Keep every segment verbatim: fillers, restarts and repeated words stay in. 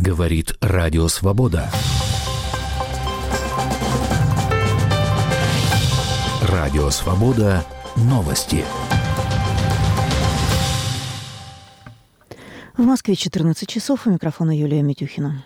Говорит Радио Свобода. Радио Свобода. Новости. В Москве четырнадцать часов. У микрофона Юлия Митюхина.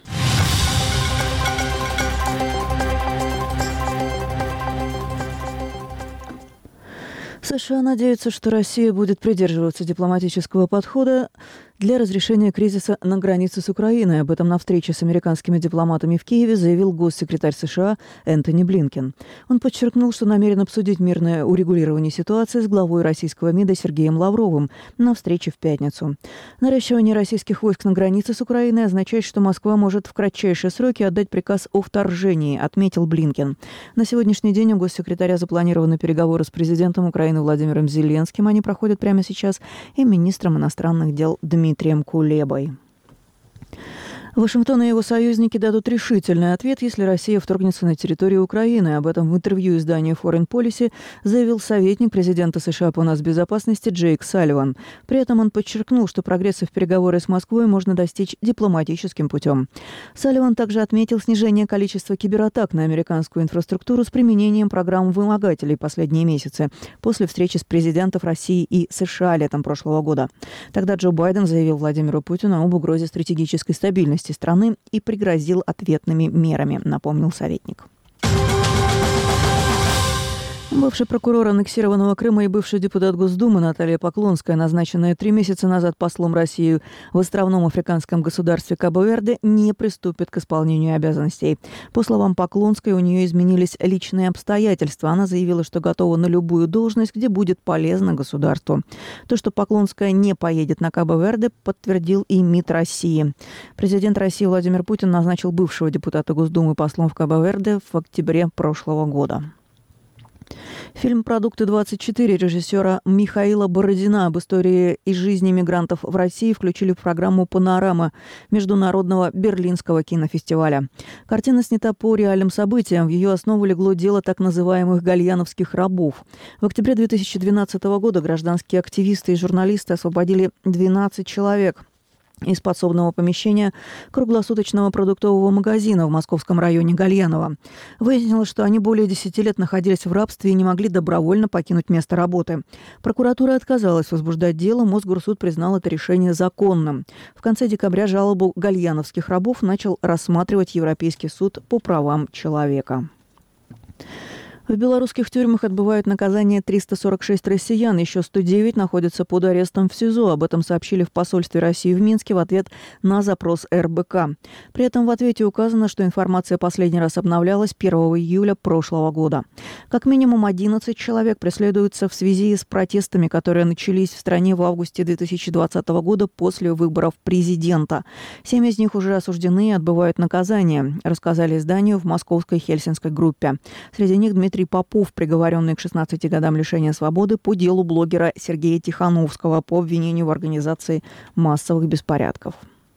США надеются, что Россия будет придерживаться дипломатического подхода для разрешения кризиса на границе с Украиной. Об этом на встрече с американскими дипломатами в Киеве заявил госсекретарь США Энтони Блинкен. Он подчеркнул, что намерен обсудить мирное урегулирование ситуации с главой российского МИДа Сергеем Лавровым на встрече в пятницу. Наращивание российских войск на границе с Украиной означает, что Москва может в кратчайшие сроки отдать приказ о вторжении, отметил Блинкен. На сегодняшний день у госсекретаря запланированы переговоры с президентом Украины Владимиром Зеленским. Они проходят прямо сейчас, и министром иностранных дел Дмитрием Дмитрием Кулебой. Вашингтон и его союзники дадут решительный ответ, если Россия вторгнется на территорию Украины. Об этом в интервью изданию Foreign Policy заявил советник президента США по нацбезопасности Джейк Салливан. При этом он подчеркнул, что прогресса в переговорах с Москвой можно достичь дипломатическим путем. Салливан также отметил снижение количества кибератак на американскую инфраструктуру с применением программ вымогателей последние месяцы после встречи с президентом России и США летом прошлого года. Тогда Джо Байден заявил Владимиру Путину об угрозе стратегической стабильности страны и пригрозил ответными мерами, напомнил советник. Бывший прокурор аннексированного Крыма и бывший депутат Госдумы Наталья Поклонская, назначенная три месяца назад послом России в островном африканском государстве Кабо-Верде, не приступит к исполнению обязанностей. По словам Поклонской, у нее изменились личные обстоятельства. Она заявила, что готова на любую должность, где будет полезно государству. То, что Поклонская не поедет на Кабо-Верде, подтвердил и МИД России. Президент России Владимир Путин назначил бывшего депутата Госдумы послом в Кабо-Верде в октябре прошлого года. Фильм «Продукты-двадцать четыре» режиссера Михаила Бородина об истории и жизни мигрантов в России включили в программу «Панорама» Международного Берлинского кинофестиваля. Картина снята по реальным событиям. В ее основу легло дело так называемых гальяновских рабов. В октябре две тысячи двенадцатого года гражданские активисты и журналисты освободили двенадцать человек из подсобного помещения круглосуточного продуктового магазина в московском районе Гальяново. Выяснилось, что они более десяти лет находились в рабстве и не могли добровольно покинуть место работы. Прокуратура отказалась возбуждать дело, Мосгорсуд признал это решение законным. В конце декабря жалобу гальяновских рабов начал рассматривать Европейский суд по правам человека. В белорусских тюрьмах отбывают наказание триста сорок шесть россиян, еще сто девять находятся под арестом в СИЗО. Об этом сообщили в посольстве России в Минске в ответ на запрос эр бэ ка. При этом в ответе указано, что информация последний раз обновлялась первого июля прошлого года. Как минимум одиннадцать человек преследуются в связи с протестами, которые начались в стране в августе две тысячи двадцатого года после выборов президента. Семь из них уже осуждены и отбывают наказание, рассказали изданию в московской хельсинской группе. Среди них Дмитрий Попов, приговоренный к шестнадцати годам лишения свободы по делу блогера Сергея Тихановского по обвинению в организации массовых беспорядков.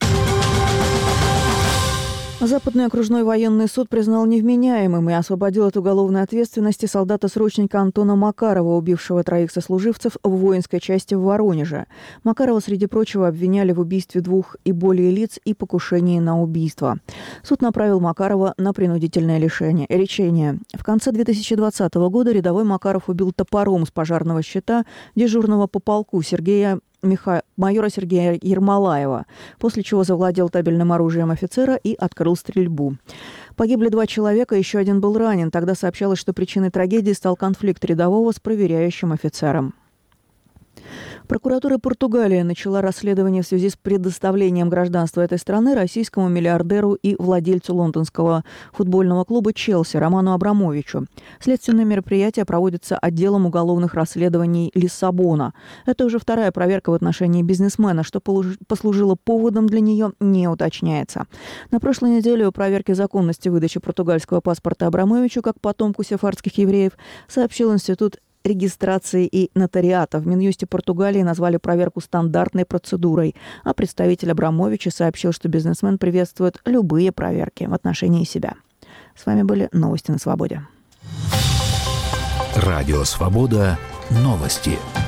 Западный окружной военный суд признал невменяемым и освободил от уголовной ответственности солдата-срочника Антона Макарова, убившего троих сослуживцев в воинской части в Воронеже. Макарова, среди прочего, обвиняли в убийстве двух и более лиц и покушении на убийство. Суд направил Макарова на принудительное лишение, лечение. В конце две тысячи двадцатого года рядовой Макаров убил топором с пожарного щита дежурного по полку Сергея Миха... майора Сергея Ермолаева, после чего завладел табельным оружием офицера и открыл стрельбу. Погибли два человека, еще один был ранен. Тогда сообщалось, что причиной трагедии стал конфликт рядового с проверяющим офицером. Прокуратура Португалии начала расследование в связи с предоставлением гражданства этой страны российскому миллиардеру и владельцу лондонского футбольного клуба «Челси» Роману Абрамовичу. Следственное мероприятие проводится отделом уголовных расследований Лиссабона. Это уже вторая проверка в отношении бизнесмена. Что послужило поводом для нее, не уточняется. На прошлой неделе о проверке законности выдачи португальского паспорта Абрамовичу как потомку сефардских евреев сообщил Институт регистрации и нотариата. В Минюсте Португалии назвали проверку стандартной процедурой, а представитель Абрамовича сообщил, что бизнесмен приветствует любые проверки в отношении себя. С вами были новости на Свободе. Радио Свобода. Новости.